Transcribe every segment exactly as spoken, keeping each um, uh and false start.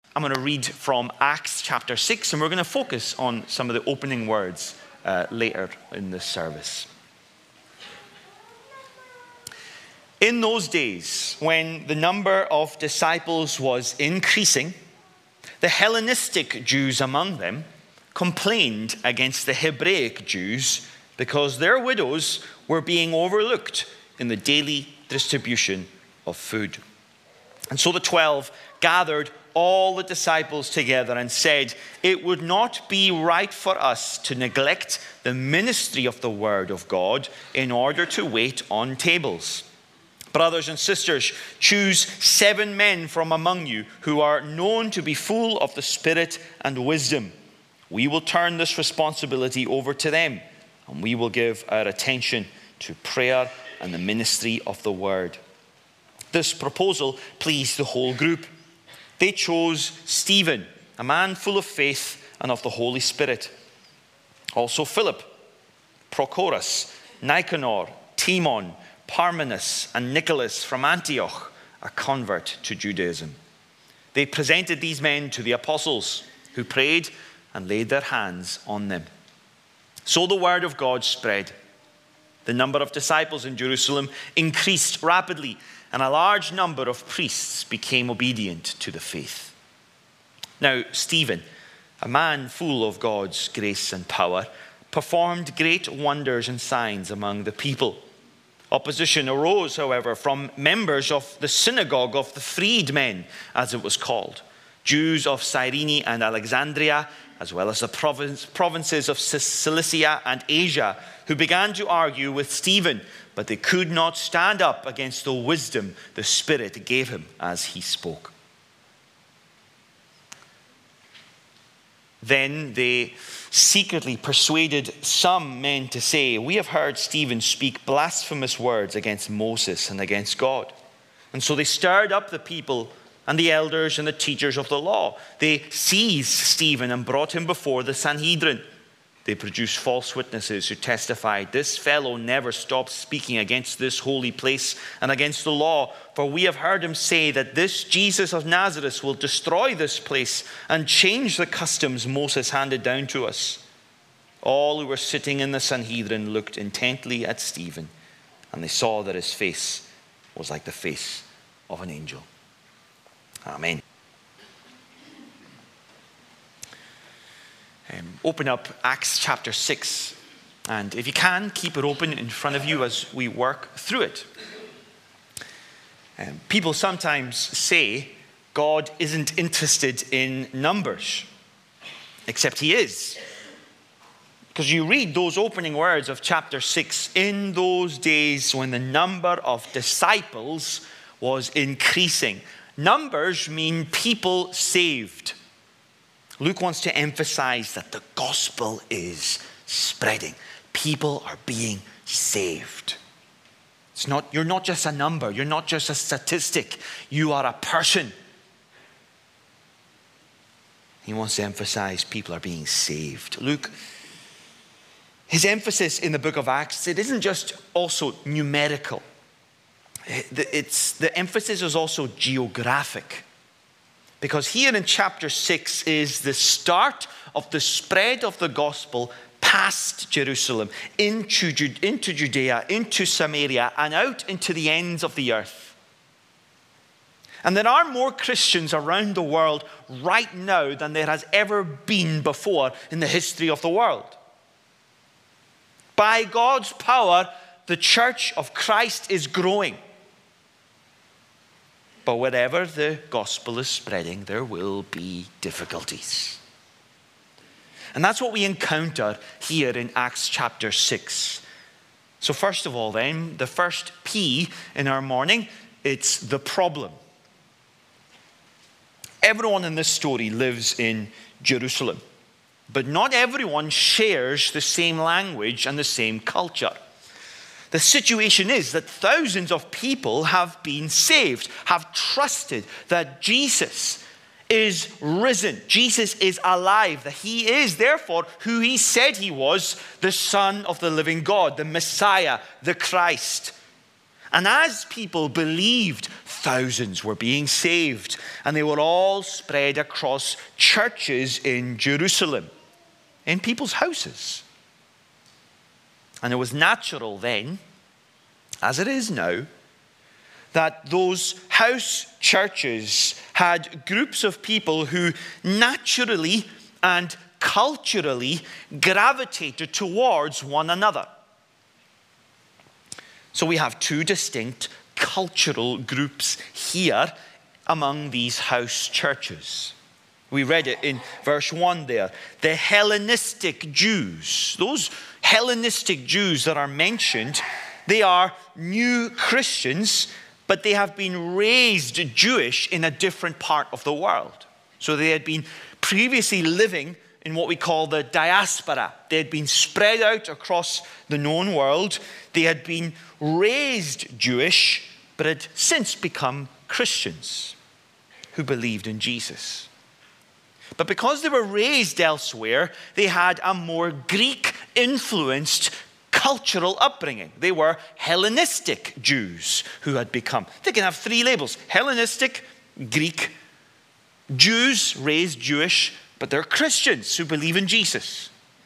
I'm going to read from Acts chapter six, and we're going to focus on some of the opening words uh, later in this service. In those days, when the number of disciples was increasing, the Hellenistic Jews among them complained against the Hebraic Jews because their widows were being overlooked in the daily distribution of food. And so the twelve gathered all the disciples together and said, "It would not be right for us to neglect the ministry of the word of God in order to wait on tables. Brothers and sisters, choose seven men from among you who are known to be full of the Spirit and wisdom. We will turn this responsibility over to them, and we will give our attention to prayer and the ministry of the word." This proposal pleased the whole group. They chose Stephen, a man full of faith and of the Holy Spirit. Also Philip, Prochorus, Nicanor, Timon, Parmenas, and Nicholas from Antioch, a convert to Judaism. They presented these men to the apostles, who prayed and laid their hands on them. So the word of God spread. The number of disciples in Jerusalem increased rapidly, and a large number of priests became obedient to the faith. Now Stephen, a man full of God's grace and power, performed great wonders and signs among the people. Opposition arose, however, from members of the synagogue of the freedmen, as it was called, Jews of Cyrene and Alexandria, as well as the province, provinces of Cilicia and Asia, who began to argue with Stephen, but they could not stand up against the wisdom the Spirit gave him as he spoke. Then they secretly persuaded some men to say, "We have heard Stephen speak blasphemous words against Moses and against God." And so they stirred up the people and the elders and the teachers of the law. They seized Stephen and brought him before the Sanhedrin. They produced false witnesses who testified, "This fellow never stops speaking against this holy place and against the law. For we have heard him say that this Jesus of Nazareth will destroy this place and change the customs Moses handed down to us." All who were sitting in the Sanhedrin looked intently at Stephen, and they saw that his face was like the face of an angel. Amen. Um, open up Acts chapter six, and if you can, keep it open in front of you as we work through it. Um, people sometimes say God isn't interested in numbers, except he is. Because you read those opening words of chapter six, "In those days when the number of disciples was increasing." Numbers mean people saved. Luke wants to emphasize that the gospel is spreading. People are being saved. It's not, you're not just a number. You're not just a statistic. You are a person. He wants to emphasize people are being saved. Luke, his emphasis in the book of Acts, it isn't just also numerical. It's, the emphasis is also geographic. Because here in chapter six is the start of the spread of the gospel past Jerusalem, into, into Judea, into Samaria, and out into the ends of the earth. And there are more Christians around the world right now than there has ever been before in the history of the world. By God's power, the church of Christ is growing. But wherever the gospel is spreading, there will be difficulties. And that's what we encounter here in Acts chapter six. So first of all then, the first P in our morning, it's the problem. Everyone in this story lives in Jerusalem, but not everyone shares the same language and the same culture. The situation is that thousands of people have been saved, have trusted that Jesus is risen. Jesus is alive, that he is therefore who he said he was, the Son of the living God, the Messiah, the Christ. And as people believed, thousands were being saved, and they were all spread across churches in Jerusalem, in people's houses. And it was natural then, as it is now, that those house churches had groups of people who naturally and culturally gravitated towards one another. So we have two distinct cultural groups here among these house churches. We read it in verse one there. The Hellenistic Jews. Those Hellenistic Jews that are mentioned, they are new Christians, but they have been raised Jewish in a different part of the world. So they had been previously living in what we call the diaspora. They had been spread out across the known world. They had been raised Jewish, but had since become Christians who believed in Jesus. But because they were raised elsewhere, they had a more Greek-influenced cultural upbringing. They were Hellenistic Jews who had become. They can have three labels: Hellenistic, Greek, Jews raised Jewish, but they're Christians who believe in Jesus.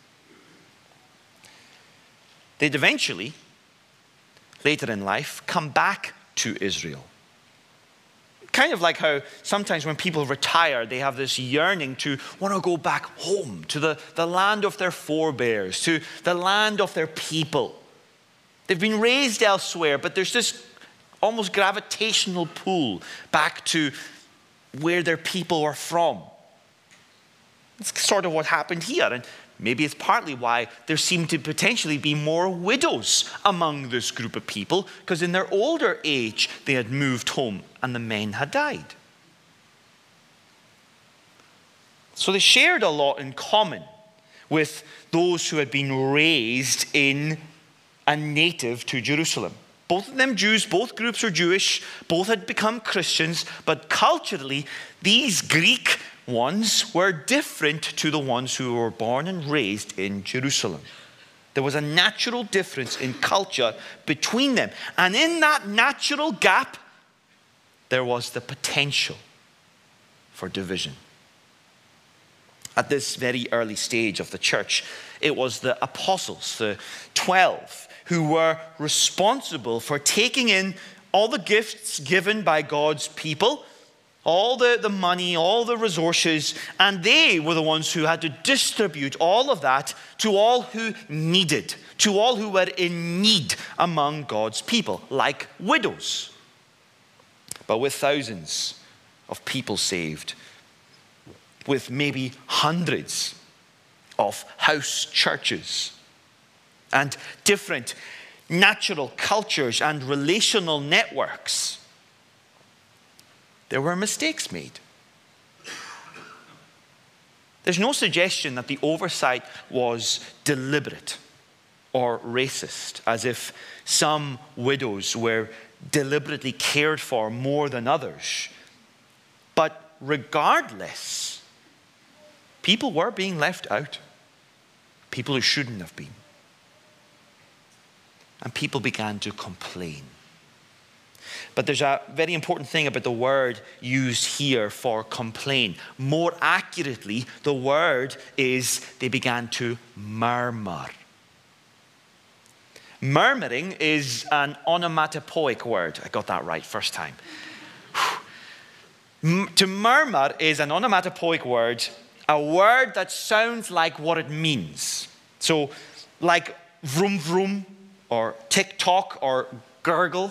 They'd eventually, later in life, come back to Israel. Kind of like how sometimes when people retire, they have this yearning to want to go back home to the, the land of their forebears, to the land of their people. They've been raised elsewhere, but there's this almost gravitational pull back to where their people are from. It's sort of what happened here, and maybe it's partly why there seem to potentially be more widows among this group of people, because in their older age they had moved home and the men had died. So they shared a lot in common with those who had been raised in and native to Jerusalem. Both of them Jews, both groups are Jewish, both had become Christians, but culturally these Greek ones were different to the ones who were born and raised in Jerusalem. There was a natural difference in culture between them. And in that natural gap, there was the potential for division. At this very early stage of the church, it was the apostles, the twelve, who were responsible for taking in all the gifts given by God's people, all the, the money, all the resources, and they were the ones who had to distribute all of that to all who needed, to all who were in need among God's people, like widows. But with thousands of people saved, with maybe hundreds of house churches, and different natural cultures and relational networks, there were mistakes made. There's no suggestion that the oversight was deliberate or racist, as if some widows were deliberately cared for more than others. But regardless, people were being left out. People who shouldn't have been. And people began to complain. But there's a very important thing about the word used here for complain. More accurately, the word is they began to murmur. Murmuring is an onomatopoeic word. I got that right first time. To murmur is an onomatopoeic word, a word that sounds like what it means. So, like vroom vroom, or tick-tock, or gurgle.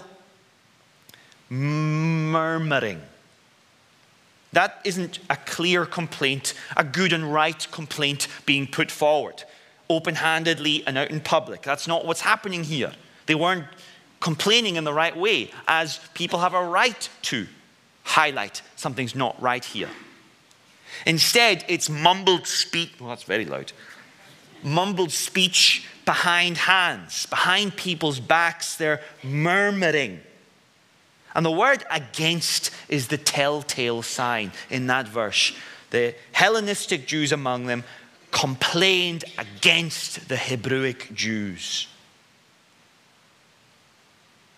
Murmuring. That isn't a clear complaint, a good and right complaint being put forward, open-handedly and out in public. That's not what's happening here. They weren't complaining in the right way, as people have a right to highlight something's not right here. Instead, it's mumbled speech. Well, that's very loud. Mumbled speech behind hands, behind people's backs. They're murmuring. And the word against is the telltale sign in that verse. The Hellenistic Jews among them complained against the Hebrewic Jews.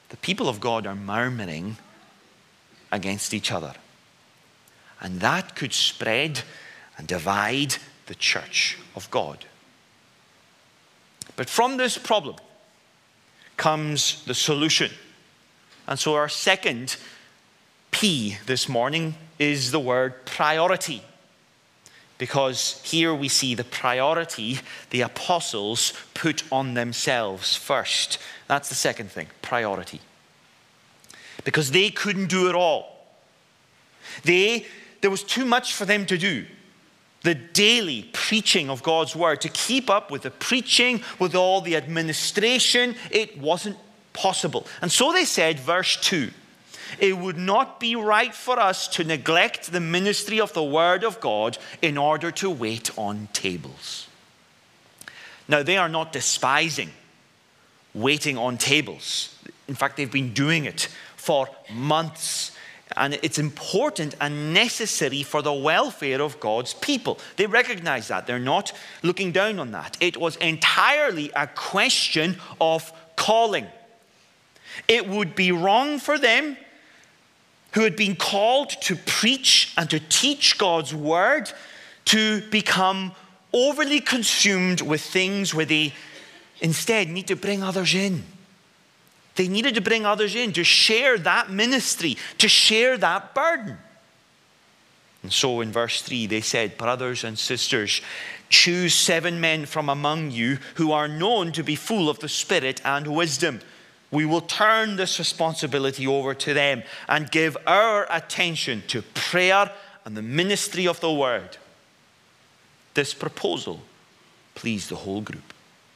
the people of God are murmuring against each other. And that could spread and divide the church of God. But from this problem comes the solution. And so our second P this morning is the word priority. Because here we see the priority the apostles put on themselves first. That's the second thing, priority. Because they couldn't do it all. They, there was too much for them to do. The daily preaching of God's word, to keep up with the preaching, with all the administration, it wasn't possible. And so they said, verse two, it would not be right for us to neglect the ministry of the word of God in order to wait on tables. Now, they are not despising waiting on tables. In fact, they've been doing it for months. And it's important and necessary for the welfare of God's people. They recognize that. They're not looking down on that. It was entirely a question of calling. It would be wrong for them, who had been called to preach and to teach God's word, to become overly consumed with things where they instead need to bring others in. They needed to bring others in to share that ministry, to share that burden. And so in verse three, they said, brothers and sisters, choose seven men from among you who are known to be full of the Spirit and wisdom. We will turn this responsibility over to them and give our attention to prayer and the ministry of the word. This proposal pleased the whole group.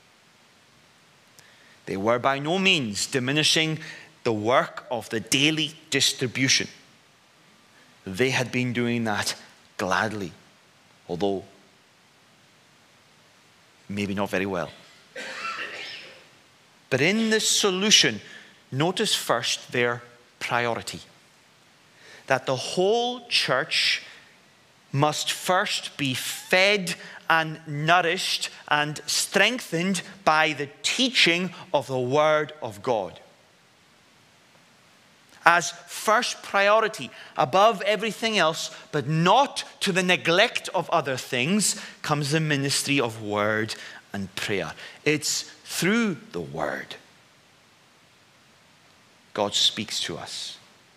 They were by no means diminishing the work of the daily distribution. They had been doing that gladly, although maybe not very well. But in this solution, notice first their priority. That the whole church must first be fed and nourished and strengthened by the teaching of the Word of God. As first priority, above everything else, but not to the neglect of other things, comes the ministry of word and prayer. It's through the word God speaks to us.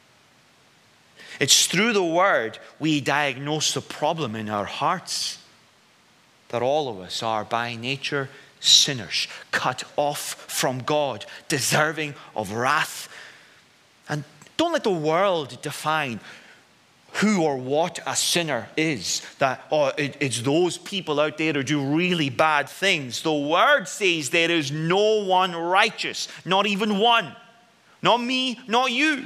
It's through the word we diagnose the problem in our hearts. That all of us are by nature sinners, cut off from God, deserving of wrath. And don't let the world define who or what a sinner is. That oh, it, it's those people out there who do really bad things. The word says there is no one righteous, not even one. Not me, not you.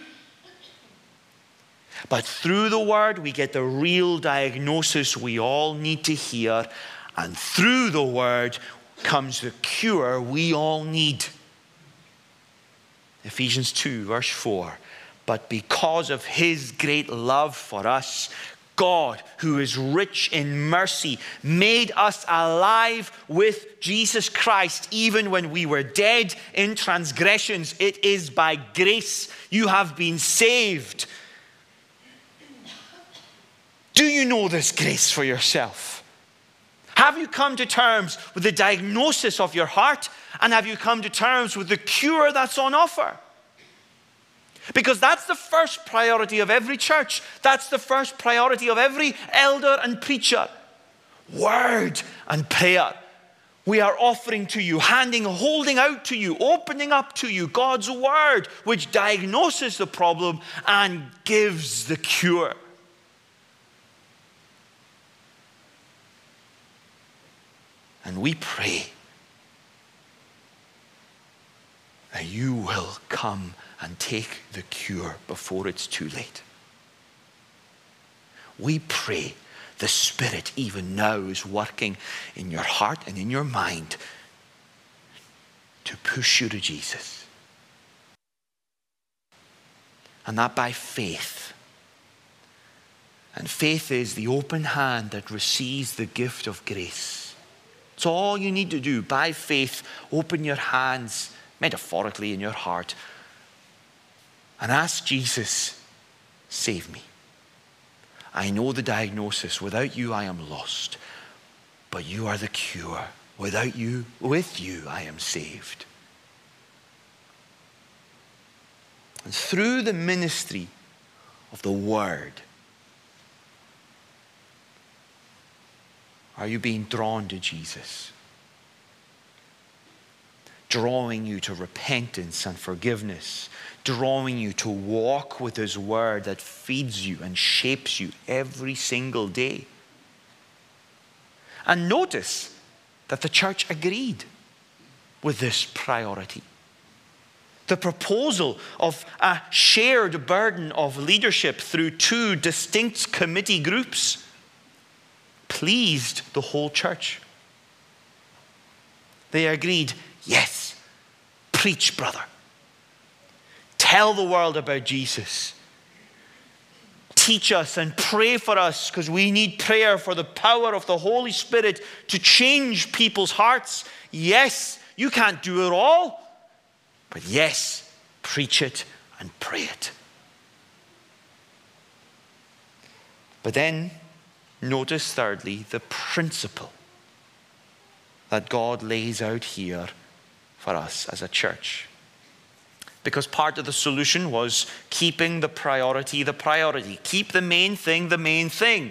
But through the word we get the real diagnosis we all need to hear. And through the word comes the cure we all need. Ephesians two, verse four. But because of his great love for us, God, who is rich in mercy, made us alive with Jesus Christ, even when we were dead in transgressions. It is by grace you have been saved. Do you know this grace for yourself? Have you come to terms with the diagnosis of your heart? And have you come to terms with the cure that's on offer? Because that's the first priority of every church. That's the first priority of every elder and preacher. Word and prayer. We are offering to you, handing, holding out to you, opening up to you God's word, which diagnoses the problem and gives the cure. And we pray that you will come and take the cure before it's too late. We pray the Spirit even now is working in your heart and in your mind to push you to Jesus. And that by faith. And faith is the open hand that receives the gift of grace. It's all you need to do. By faith, open your hands, metaphorically in your heart, and ask Jesus, save me. I know the diagnosis. Without you, I am lost. But you are the cure. Without you, with you, I am saved. And through the ministry of the Word, are you being drawn to Jesus? Drawing you to repentance and forgiveness, drawing you to walk with His Word that feeds you and shapes you every single day. And notice that the church agreed with this priority. The proposal of a shared burden of leadership through two distinct committee groups pleased the whole church. They agreed, yes, preach, brother. Tell the world about Jesus. Teach us and pray for us, because we need prayer for the power of the Holy Spirit to change people's hearts. Yes, you can't do it all, but yes, preach it and pray it. But then, notice thirdly, the principle that God lays out here for us as a church. Because part of the solution was keeping the priority the priority. Keep the main thing the main thing.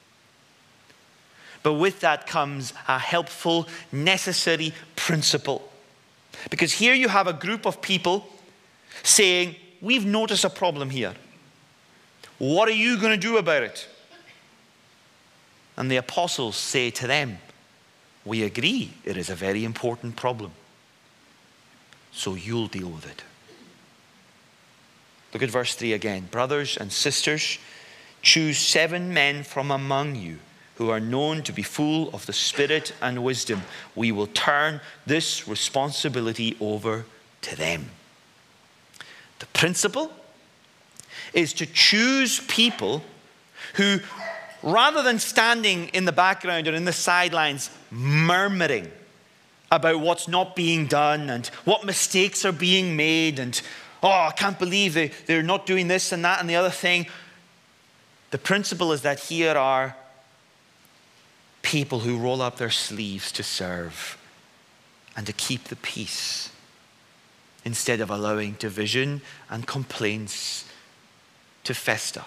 But with that comes a helpful, necessary principle. Because here you have a group of people saying, we've noticed a problem here. What are you going to do about it? And the apostles say to them, we agree it is a very important problem. So you'll deal with it. Look at verse three again. Brothers and sisters, choose seven men from among you who are known to be full of the Spirit and wisdom. We will turn this responsibility over to them. The principle is to choose people who, rather than standing in the background or in the sidelines murmuring about what's not being done and what mistakes are being made and, oh, I can't believe they, they're not doing this and that and the other thing. The principle is that here are people who roll up their sleeves to serve and to keep the peace instead of allowing division and complaints to fester.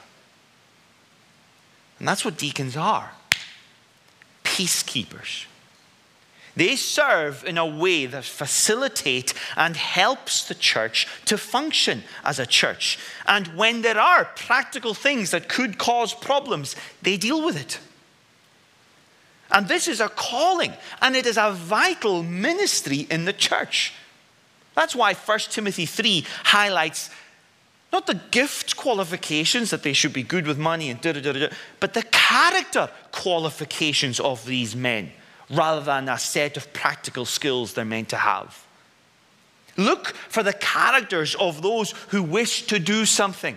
And that's what deacons are. Peacekeepers. They serve in a way that facilitates and helps the church to function as a church. And when there are practical things that could cause problems, they deal with it. And this is a calling, and it is a vital ministry in the church. That's why First Timothy three highlights not the gift qualifications that they should be good with money and da da da da, but the character qualifications of these men, rather than a set of practical skills they're meant to have. Look for the characters of those who wish to do something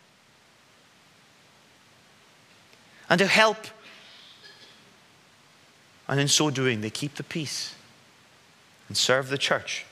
and to help. And in so doing, they keep the peace and serve the church.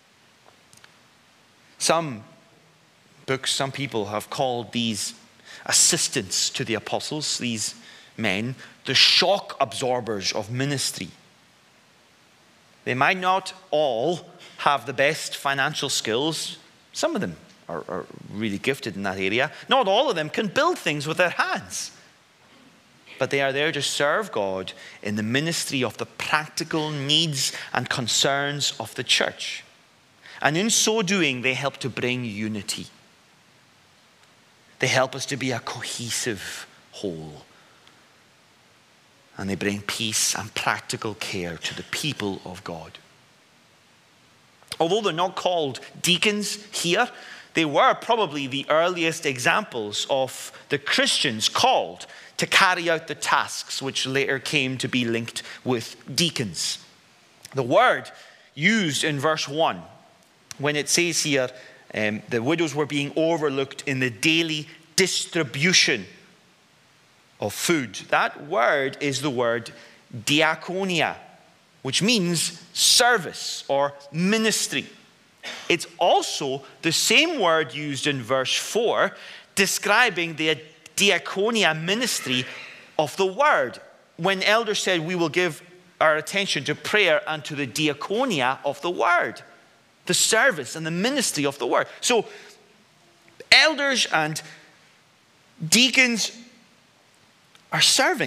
Some books, some people have called these assistants to the apostles, these men, the shock absorbers of ministry. They might not all have the best financial skills. Some of them are, are really gifted in that area. Not all of them can build things with their hands. But they are there to serve God in the ministry of the practical needs and concerns of the church. And in so doing, they help to bring unity. They help us to be a cohesive whole. And they bring peace and practical care to the people of God. Although they're not called deacons here, they were probably the earliest examples of the Christians called to carry out the tasks which later came to be linked with deacons. The word used in verse one, when it says here, um, the widows were being overlooked in the daily distribution of food. That word is the word diakonia, which means service or ministry. It's also the same word used in verse four, describing the diaconia ministry of the word. When elders said we will give our attention to prayer and to the diaconia of the word, the service and the ministry of the word. So elders and deacons are serving.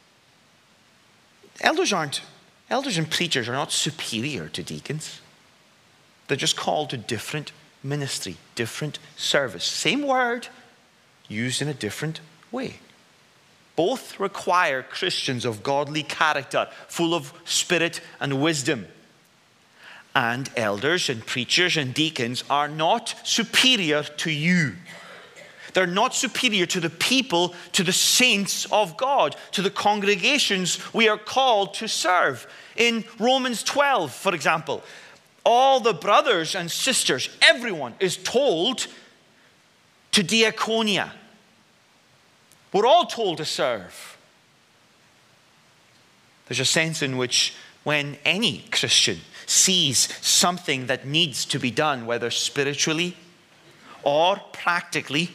Elders aren't, elders and preachers are not superior to deacons. They're just called to different ministry, different service. Same word, used in a different way. Both require Christians of godly character, full of spirit and wisdom. And elders and preachers and deacons are not superior to you. They're not superior to the people, to the saints of God, to the congregations we are called to serve. In Romans twelve, for example, all the brothers and sisters, everyone is told to diaconia. We're all told to serve. There's a sense in which when any Christian sees something that needs to be done, whether spiritually or practically,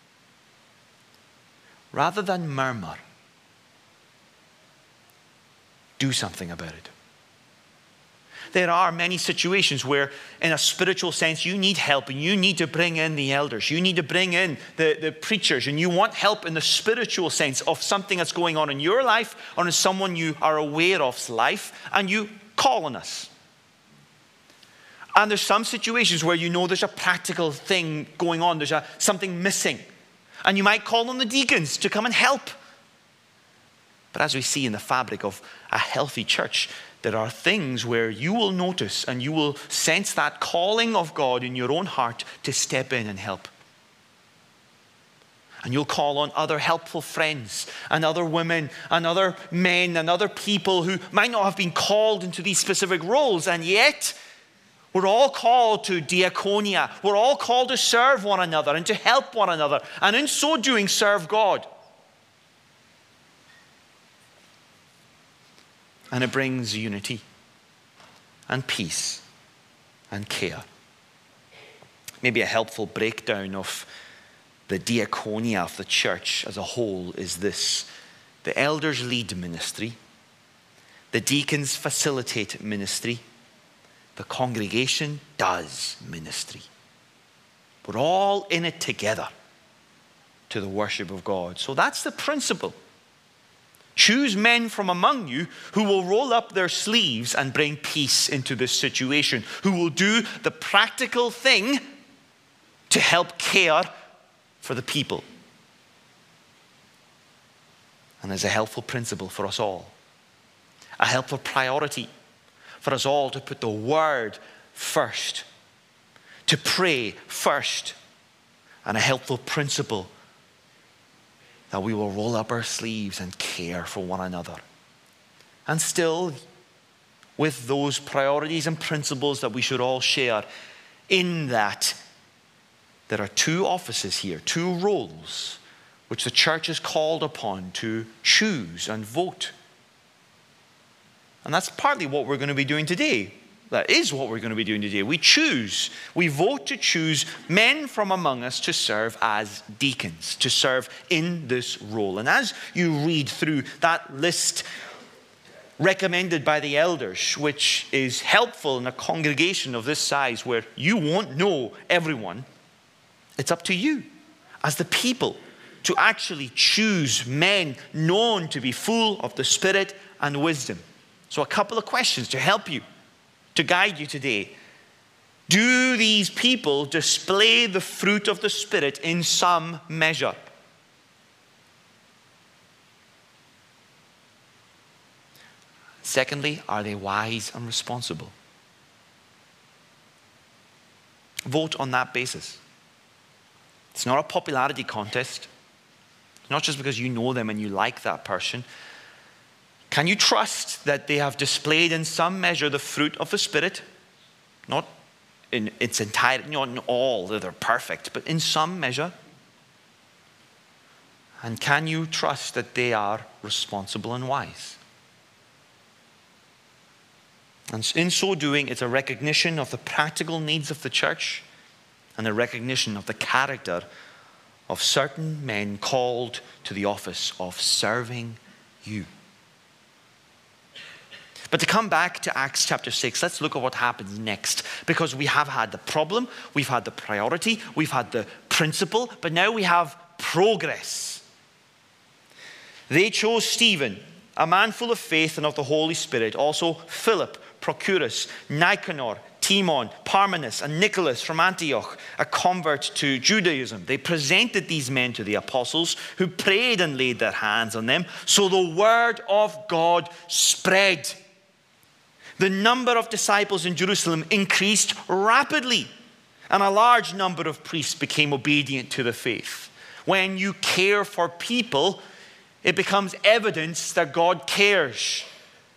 rather than murmur, do something about it. There are many situations where, in a spiritual sense, you need help and you need to bring in the elders. You need to bring in the, the preachers, and you want help in the spiritual sense of something that's going on in your life or in someone you are aware of's life, and you call on us. And there's some situations where you know there's a practical thing going on, there's a, something missing, and you might call on the deacons to come and help. But as we see in the fabric of a healthy church, there are things where you will notice and you will sense that calling of God in your own heart to step in and help. And you'll call on other helpful friends and other women and other men and other people who might not have been called into these specific roles, and yet we're all called to diaconia. We're all called to serve one another and to help one another, and in so doing serve God. And it brings unity and peace and care. Maybe a helpful breakdown of the diaconia of the church as a whole is this. The elders lead ministry. The deacons facilitate ministry. The congregation does ministry. We're all in it together to the worship of God. So that's the principle. Choose men from among you who will roll up their sleeves and bring peace into this situation, who will do the practical thing to help care for the people. And there's a helpful principle for us all, a helpful priority for us all to put the word first, to pray first, and a helpful principle that we will roll up our sleeves and care for one another. And still, with those priorities and principles that we should all share, in that there are two offices here, two roles, which the church is called upon to choose and vote. And that's partly what we're going to be doing today. That is what we're going to be doing today. We choose, we vote to choose men from among us to serve as deacons, to serve in this role. And as you read through that list recommended by the elders, which is helpful in a congregation of this size where you won't know everyone, it's up to you as the people to actually choose men known to be full of the Spirit and wisdom. So a couple of questions to help you, to guide you today. Do these people display the fruit of the Spirit in some measure? Secondly, are they wise and responsible? Vote on that basis. It's not a popularity contest. It's not just because you know them and you like that person. Can you trust that they have displayed in some measure the fruit of the Spirit? Not in its entirety, not in all that they're perfect, but in some measure. And can you trust that they are responsible and wise? And in so doing, it's a recognition of the practical needs of the church and a recognition of the character of certain men called to the office of serving you. But to come back to Acts chapter six, let's look at what happens next. Because we have had the problem, we've had the priority, we've had the principle, but now we have progress. They chose Stephen, a man full of faith and of the Holy Spirit, also Philip, Prochorus, Nicanor, Timon, Parmenas, and Nicholas from Antioch, a convert to Judaism. They presented these men to the apostles, who prayed and laid their hands on them. So the word of God spread. The number of disciples in Jerusalem increased rapidly, and a large number of priests became obedient to the faith. When you care for people, it becomes evidence that God cares.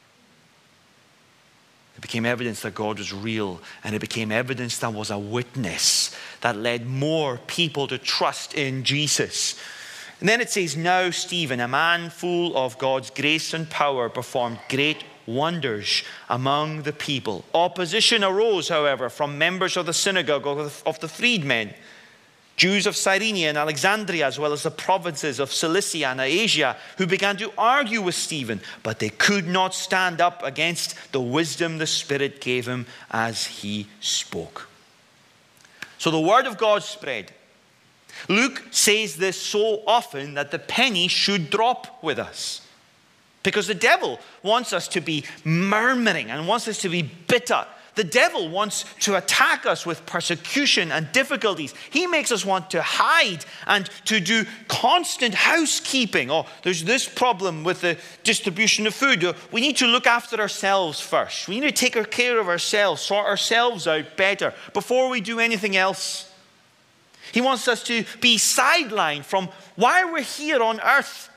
It became evidence that God was real, and it became evidence that was a witness that led more people to trust in Jesus. And then it says, now Stephen, a man full of God's grace and power, performed great wonders among the people. Opposition arose, however, from members of the synagogue of the freedmen, Jews of Cyrene and Alexandria, as well as the provinces of Cilicia and Asia, who began to argue with Stephen, but they could not stand up against the wisdom the Spirit gave him as he spoke. So the word of God spread. Luke says this so often that the penny should drop with us. Because the devil wants us to be murmuring and wants us to be bitter. The devil wants to attack us with persecution and difficulties. He makes us want to hide and to do constant housekeeping. Oh, there's this problem with the distribution of food. We need to look after ourselves first. We need to take care of ourselves, sort ourselves out better before we do anything else. He wants us to be sidelined from why we're here on earth.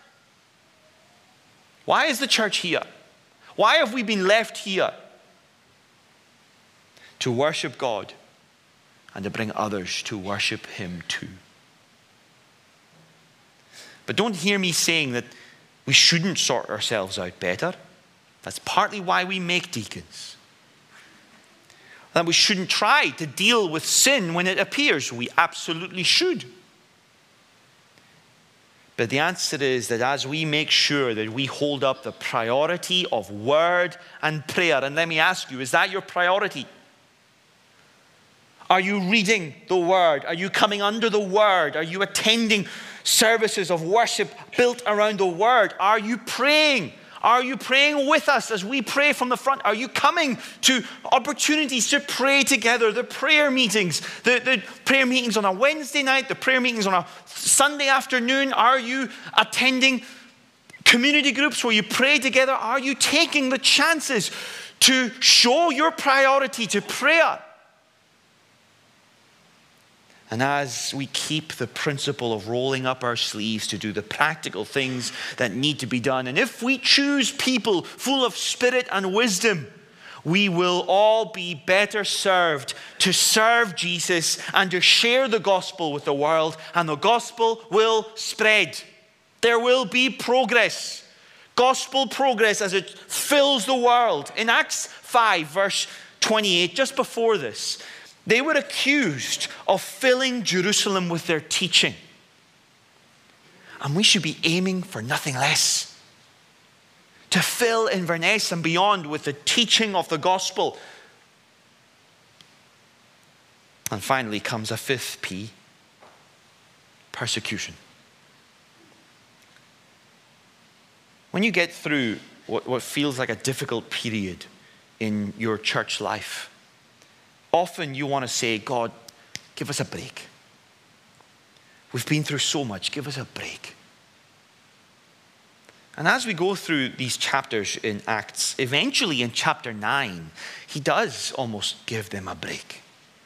Why is the church here? Why have we been left here? To worship God and to bring others to worship Him too. But don't hear me saying that we shouldn't sort ourselves out better. That's partly why we make deacons. That we shouldn't try to deal with sin when it appears. We absolutely should. But the answer is that as we make sure that we hold up the priority of word and prayer, and let me ask you, is that your priority? Are you reading the word? Are you coming under the word? Are you attending services of worship built around the word? Are you praying? Are you praying with us as we pray from the front? Are you coming to opportunities to pray together? The prayer meetings, the, the prayer meetings on a Wednesday night, the prayer meetings on a Sunday afternoon. Are you attending community groups where you pray together? Are you taking the chances to show your priority to prayer? And as we keep the principle of rolling up our sleeves to do the practical things that need to be done, and if we choose people full of spirit and wisdom, we will all be better served to serve Jesus and to share the gospel with the world, and the gospel will spread. There will be progress, gospel progress as it fills the world. In Acts five, verse twenty-eight, just before this, they were accused of filling Jerusalem with their teaching. And we should be aiming for nothing less. To fill Inverness and beyond with the teaching of the gospel. And finally comes a fifth P, persecution. When you get through what, what feels like a difficult period in your church life, often you want to say, God, give us a break. We've been through so much. Give us a break. And as we go through these chapters in Acts, eventually in chapter nine, he does almost give them a break.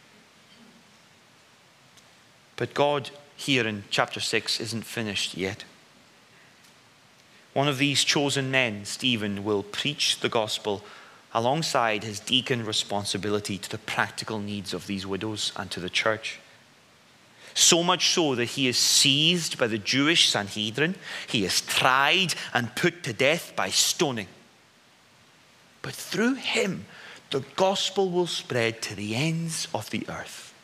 But God here in chapter six isn't finished yet. One of these chosen men, Stephen, will preach the gospel alongside his deacon responsibility to the practical needs of these widows and to the church. So much so that he is seized by the Jewish Sanhedrin. He is tried and put to death by stoning. But through him, the gospel will spread to the ends of the earth.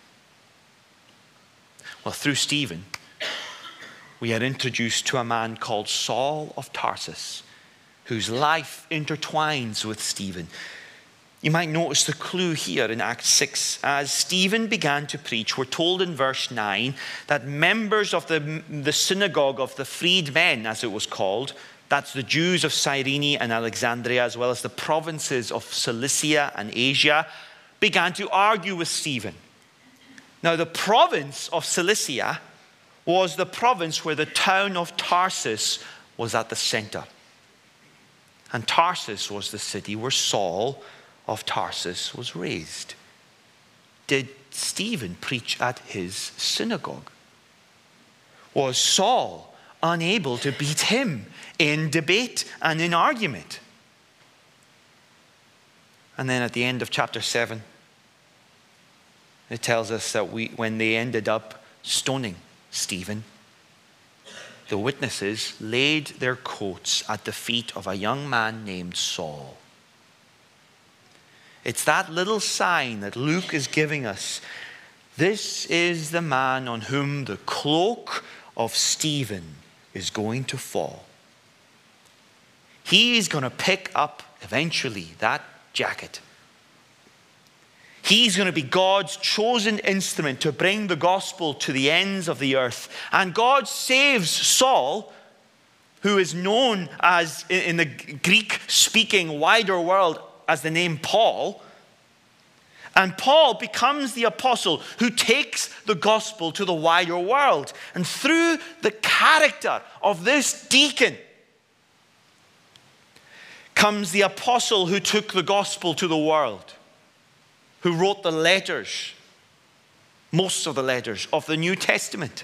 Well, through Stephen, we are introduced to a man called Saul of Tarsus, whose life intertwines with Stephen. You might notice the clue here in Acts six. As Stephen began to preach, we're told in verse nine that members of the, the synagogue of the freedmen, as it was called, that's the Jews of Cyrene and Alexandria, as well as the provinces of Cilicia and Asia, began to argue with Stephen. Now, the province of Cilicia was the province where the town of Tarsus was at the center. And Tarsus was the city where Saul of Tarsus was raised. Did Stephen preach at his synagogue? Was Saul unable to beat him in debate and in argument? And then at the end of chapter seven, it tells us that we, when they ended up stoning Stephen, the witnesses laid their coats at the feet of a young man named Saul. It's that little sign that Luke is giving us. This is the man on whom the cloak of Stephen is going to fall. He's going to pick up eventually that jacket. He's going to be God's chosen instrument to bring the gospel to the ends of the earth. And God saves Saul, who is known as, in the Greek-speaking wider world, as the name Paul. And Paul becomes the apostle who takes the gospel to the wider world. And through the character of this deacon comes the apostle who took the gospel to the world, who wrote the letters, most of the letters of the New Testament.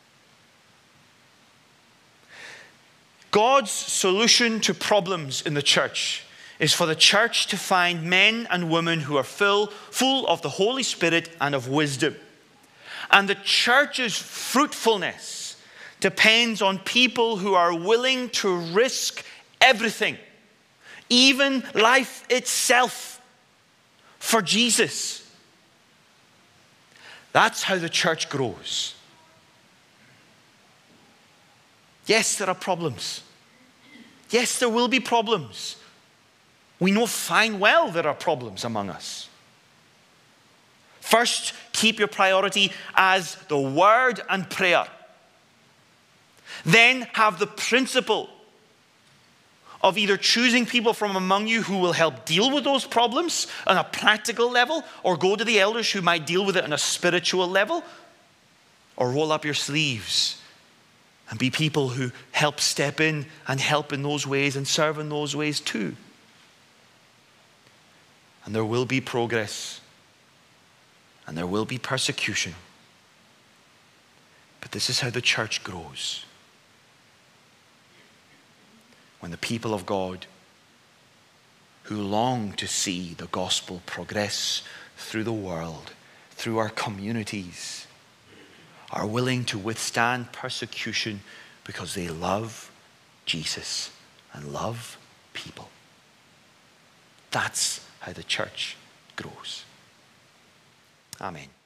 God's solution to problems in the church is for the church to find men and women who are full, full of the Holy Spirit and of wisdom. And the church's fruitfulness depends on people who are willing to risk everything, even life itself, for Jesus. That's how the church grows. Yes, there are problems. Yes, there will be problems. We know fine well there are problems among us. First, keep your priority as the word and prayer. Then have the principle of either choosing people from among you who will help deal with those problems on a practical level, or go to the elders who might deal with it on a spiritual level, or roll up your sleeves and be people who help step in and help in those ways and serve in those ways too. And there will be progress, and there will be persecution. But this is how the church grows. When the people of God, who long to see the gospel progress through the world, through our communities, are willing to withstand persecution because they love Jesus and love people. That's how the church grows. Amen.